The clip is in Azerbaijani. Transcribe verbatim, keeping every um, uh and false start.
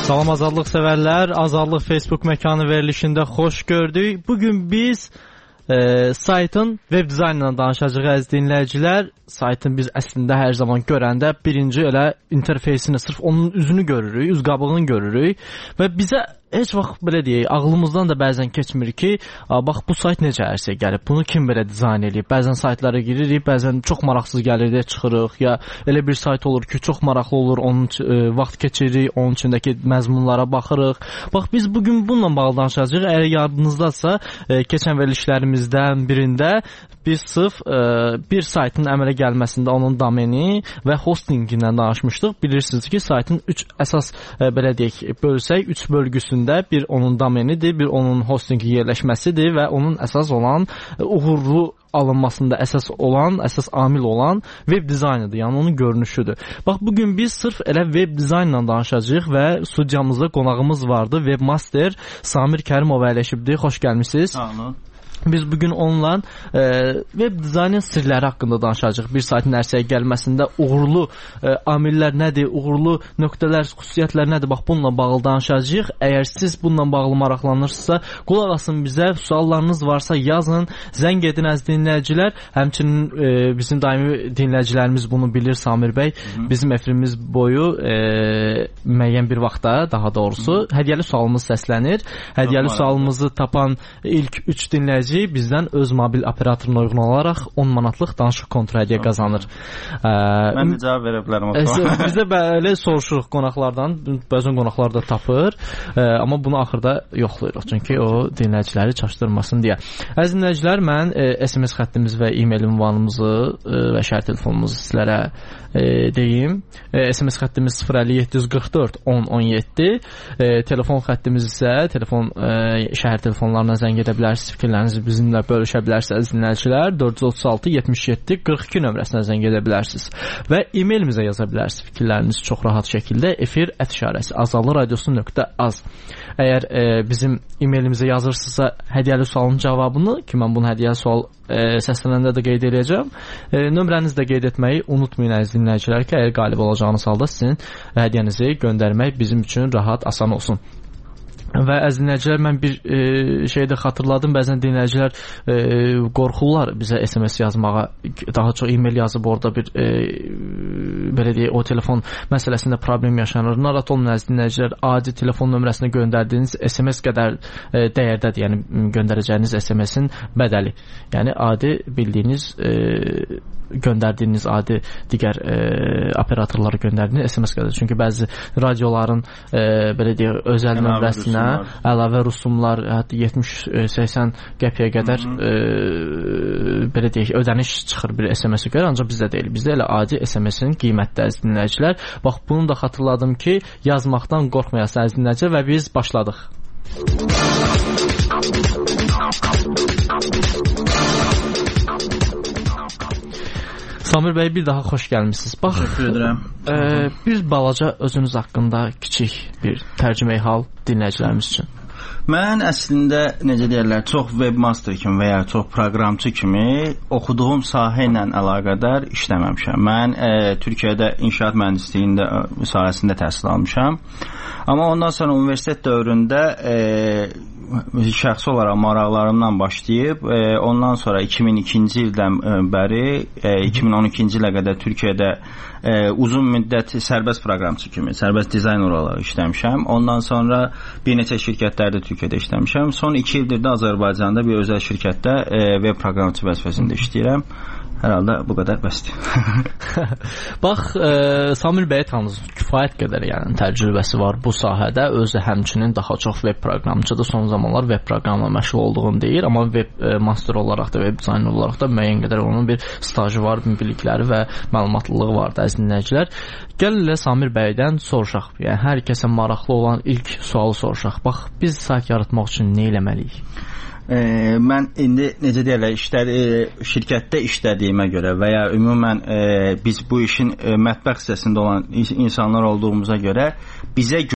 Salam azadlıq sevərlər, Azadlıq Facebook məkanı verilişində xoş gördük. Bugün biz e, saytın web dizaynından danışacağıq əziz dinləyicilər. Saytın biz əslində hər zaman görəndə birinci elə interfeysini, sırf onun üzünü görürük, üz qabığını görürük və bizə heç vaxt belə deyək, ağlımızdan da bəzən keçmir ki, bax bu sayt necə ərsə gəlib, bunu kim belə dizayn edib. Bəzən saytlara giririk, bəzən çox maraqsız gəlir deyə çıxırıq, ya elə bir sayt olur ki, çox maraqlı olur, onun e, vaxt keçiririk, onun içindəki məzmunlara baxırıq. Bax biz bugün bununla bağlı danışacağıq. Əgər yadınızdadsa, e, keçən verilişlərimizdən birində biz sırf e, bir saytın əmələ gəlməsində onun domeni və hostingindən danışmışdıq. Bilirsiniz ki, saytın üç əsas e, belə deyək, bölsək, üç bölgüsünü bir onun domenidir, bir onun hostingi yerləşməsidir və onun əsas olan uğurlu alınmasında əsas olan, əsas amil olan web dizaynıdır, yəni onun görünüşüdür. Bax, bugün biz sırf elə web dizaynla danışacağıq və studiyamızda qonağımız vardı, webmaster Samir Kərimov əyləşibdir. Xoş gəlmisiniz. Sağ olun. Biz bugün onunla e, web dizaynın sirləri haqqında danışacağıq. Bir saytın ərsəyə gəlməsində uğurlu e, amillər nədir, uğurlu nöqtələr, xüsusiyyətlər nədir? Bax, bununla bağlı danışacağıq. Əgər siz bununla bağlı maraqlanırsınızsa, qulaq asın bizə, suallarınız varsa yazın, zəng edin əziz dinləyicilər. Həmçinin e, bizim daimi dinləyicilərimiz bunu bilir, Samir bəy. Hı-hı. Bizim efirimiz boyu e, müəyyən bir vaxtda, daha doğrusu, Hı-hı. hədiyyəli sualımız səslənir. Hədiyyəli sualımızı tapan ilk üç dinləyici bizdən öz mobil operatoruna uyğun olaraq on manatlıq danışıq kontradiya qazanır. Ə, Mən də cavab verə bilərəm. Bizə belə soruşuruq qonaqlardan, bəzən qonaqlar da tapır, ə, amma bunu axırda yoxlayırıq, çünki o dinləyiciləri çaşdırmasın deyə. Əziz dinləyicilər, mən ə, S M S xəttimiz və e-mail ünvanımızı ə, və şəhər telefonumuzu sizlərə ə, deyim. Ə, S M S xəttimiz sıfır əlli yeddi yüz qırx dörd on on yeddi, ə, telefon xəttimiz isə telefon ə, şəhər telefonlarına zəng edə bilərsiniz, fikirlərinizi bizimlə bölüşə bilərsiniz dinləyicilər. dörd yüz otuz altı yetmiş yeddi qırx iki nömrəsinə zəng edə bilərsiniz və e-mailimizə yaza bilərsiniz fikirlərinizi çox rahat şəkildə efir ət işarəsi azadlıq radiosu nöqtə az. Əgər e, bizim e-mailimizə yazırsınızsa hədiyyəli sualın cavabını, ki mən bunu hədiyyəli sual e, səslənəndə də qeyd edəcəm, e, nömrənizi də qeyd etməyi unutmayın əziz dinləyicilər ki, əgər qalib olacağınız halda sizin hədiyyənizi göndərmək bizim üçün rahat, asan olsun. Və əziz dinləyicilər, mən bir e, şey də xatırladım. Bəzən dinləyicilər e, qorxurlar bizə S M S yazmağa. Daha çox e-mail yazıb orada bir e, belə deyək, o telefon məsələsində problem yaşanır. Narahat olmayın əziz dinləyicilər. Adi telefon nömrəsinə göndərdiyiniz S M S qədər e, dəyərdədir. Yəni göndərəcəyiniz S M S-in bədəli. Yəni adi bildiyiniz e, göndərdiyiniz adi digər e, operatorlara göndərdiyiniz S M S qədər. Çünki bəzi radioların e, belə deyək, özəl nömrəsinə əlavə rüsumlar, hətta yetmiş səksən qəpiyə qədər e, belə deyək, ödəniş çıxır bir S M S-ə görə, ancaq bizdə deyil. Bizdə elə adi S M S-in qiymətli əziz dinləyicilər. Bax, bunu da xatırladım ki, yazmaqdan qorxmayasınız əziz dinləyicilər və biz başladıq. Samir bəy, bir daha xoş gəlmisiniz. Bax, təşəkkür edirəm. E, bir balaca özünüz haqqında kiçik bir tərcüməyi hal dinləyicilərimiz üçün. Mən əslində, necə deyirlər, çox webmaster kimi və ya çox proqramçı kimi oxuduğum sahə ilə əlaqədar işləməmişəm. Mən e, Türkiyədə inşaat mühəndisliğində sahəsində təhsil almışam. Amma ondan sonra universitet dövründə e, şəxsi olaraq maraqlarımdan başlayıb, e, ondan sonra iki min ikinci ildən bəri, e, iki min on ikinci ilə qədər Türkiyədə e, uzun müddət sərbəst proqramçı kimi, sərbəst dizayner olaraq işləmişəm. Ondan sonra bir neçə şirkətlərdə Türkiyədə işləmişəm. Son iki ildir də Azərbaycanda bir özəl şirkətdə e, web proqramçı vəzifəsində işləyirəm. Hər halda bu qədər bəsdir. Bax, e, Samir bəy tanısınız, kifayət qədər yəni təcrübəsi var bu sahədə. Özü həmçinin daha çox web proqramçıdır. Son zamanlar web proqramla məşğul olduğunu deyir, amma web e, master olaraq da, web dizayner olaraq da müəyyən qədər onun bir stajı var, bilikləri və məlumatlılığı var da əziz dinləyicilər. Gəlin elə Samir bəydən soruşaq. Yəni hər kəsə maraqlı olan ilk sualı soruşaq. Bax, biz sayt yaratmaq üçün nə etməliyik? E, mən indi necə deyirlər, işlər, e, şirkətdə işlədiyimə görə və ya ümumən e, biz bu işin e, mətbəx hissəsində olan insanlar olduğumuza görə bizə